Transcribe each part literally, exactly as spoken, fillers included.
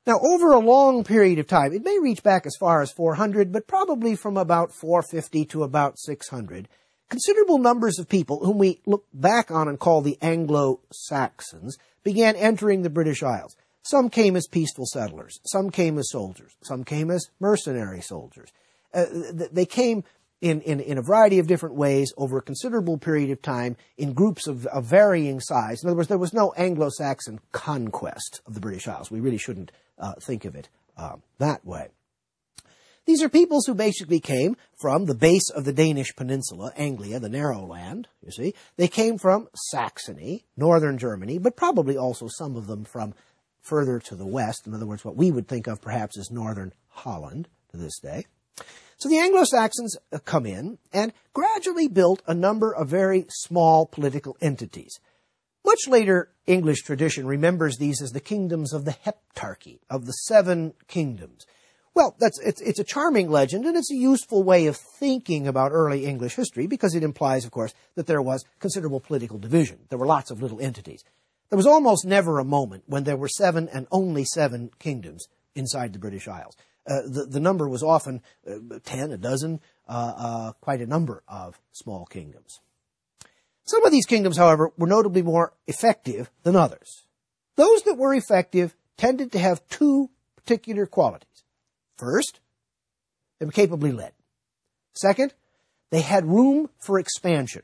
Now, over a long period of time, it may reach back as far as four hundred, but probably from about four fifty to about six hundred, considerable numbers of people whom we look back on and call the Anglo-Saxons began entering the British Isles. Some came as peaceful settlers. Some came as soldiers. Some came as mercenary soldiers. Uh, they came in, in, in a variety of different ways over a considerable period of time in groups of, of varying size. In other words, there was no Anglo-Saxon conquest of the British Isles. We really shouldn't uh, think of it uh, that way. These are peoples who basically came from the base of the Danish peninsula, Anglia, the narrow land, you see. They came from Saxony, northern Germany, but probably also some of them from further to the west. In other words, what we would think of perhaps as northern Holland to this day. So the Anglo-Saxons come in and gradually built a number of very small political entities. Much later English tradition remembers these as the kingdoms of the Heptarchy, of the seven kingdoms. Well, that's, it's, it's a charming legend, and it's a useful way of thinking about early English history because it implies, of course, that there was considerable political division. There were lots of little entities. There was almost never a moment when there were seven and only seven kingdoms inside the British Isles. Uh, the, the number was often uh, ten, a dozen, uh, uh, quite a number of small kingdoms. Some of these kingdoms, however, were notably more effective than others. Those that were effective tended to have two particular qualities. First, they were capably led. Second, they had room for expansion.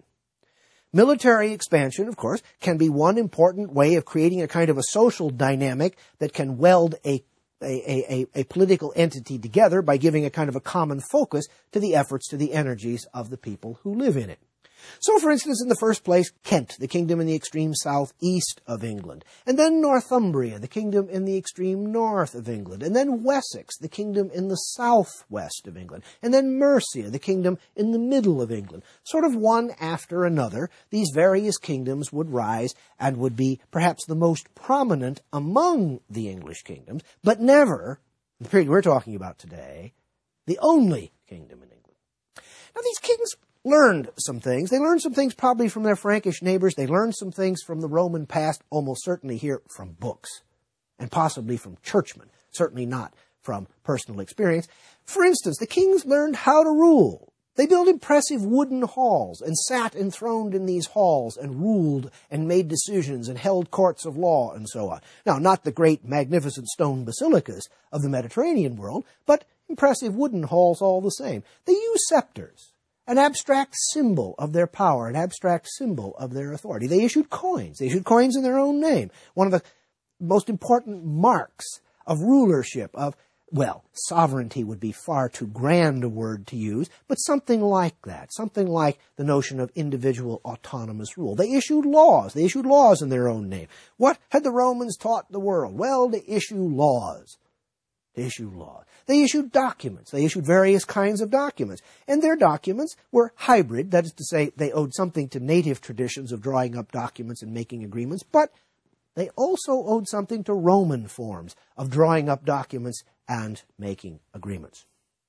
Military expansion, of course, can be one important way of creating a kind of a social dynamic that can weld a A, a, a political entity together by giving a kind of a common focus to the efforts, to the energies of the people who live in it. So, for instance, in the first place, Kent, the kingdom in the extreme southeast of England, and then Northumbria, the kingdom in the extreme north of England, and then Wessex, the kingdom in the southwest of England, and then Mercia, the kingdom in the middle of England. Sort of one after another, these various kingdoms would rise and would be perhaps the most prominent among the English kingdoms, but never, in the period we're talking about today, the only kingdom in England. Now, these kings learned some things. They learned some things probably from their Frankish neighbors. They learned some things from the Roman past, almost certainly here from books, and possibly from churchmen, certainly not from personal experience. For instance, the kings learned how to rule. They built impressive wooden halls and sat enthroned in these halls and ruled and made decisions and held courts of law and so on. Now, not the great magnificent stone basilicas of the Mediterranean world, but impressive wooden halls all the same. They used scepters, an abstract symbol of their power, an abstract symbol of their authority. They issued coins. They issued coins in their own name. One of the most important marks of rulership, of, well, sovereignty would be far too grand a word to use, but something like that, something like the notion of individual autonomous rule. They issued laws. They issued laws in their own name. What had the Romans taught the world? Well, to issue laws. To issue laws. They issued documents. They issued various kinds of documents. And their documents were hybrid. That is to say, they owed something to native traditions of drawing up documents and making agreements, but they also owed something to Roman forms of drawing up documents and making agreements.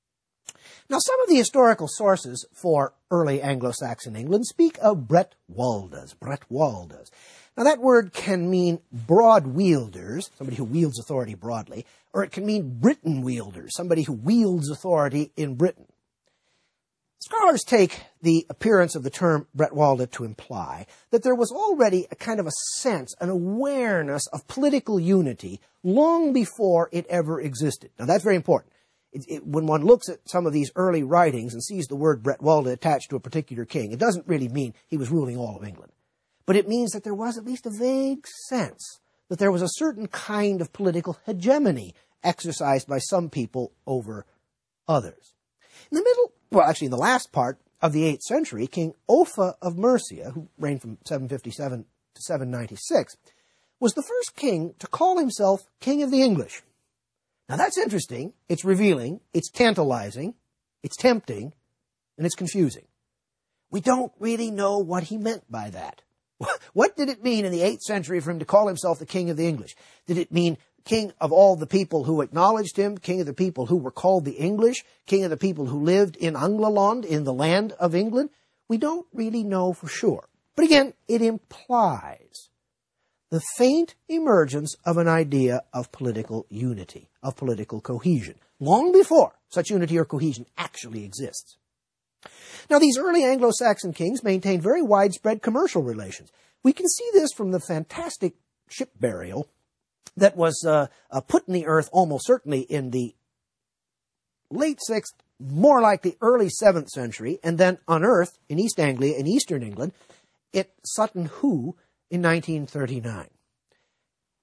Now, some of the historical sources for early Anglo-Saxon England speak of Bretwaldas, Bretwaldas. Now, that word can mean broad wielders, somebody who wields authority broadly, or it can mean Britain wielders, somebody who wields authority in Britain. Scholars take the appearance of the term Bretwalda to imply that there was already a kind of a sense, an awareness of political unity long before it ever existed. Now, that's very important. It, it, when one looks at some of these early writings and sees the word Bretwalda attached to a particular king, it doesn't really mean he was ruling all of England. But it means that there was at least a vague sense that there was a certain kind of political hegemony exercised by some people over others. In the middle, well, actually in the last part of the eighth century, King Offa of Mercia, who reigned from seven fifty-seven to seven ninety-six, was the first king to call himself King of the English. Now that's interesting, it's revealing, it's tantalizing, it's tempting, and it's confusing. We don't really know what he meant by that. What did it mean in the eighth century for him to call himself the King of the English? Did it mean king of all the people who acknowledged him, king of the people who were called the English, king of the people who lived in Anglaland, in the land of England? We don't really know for sure. But again, it implies the faint emergence of an idea of political unity, of political cohesion, long before such unity or cohesion actually exists. Now, these early Anglo-Saxon kings maintained very widespread commercial relations. We can see this from the fantastic ship burial that was uh, uh, put in the earth almost certainly in the late sixth, more like the early seventh century, and then unearthed in East Anglia in eastern England at Sutton Hoo in nineteen thirty-nine.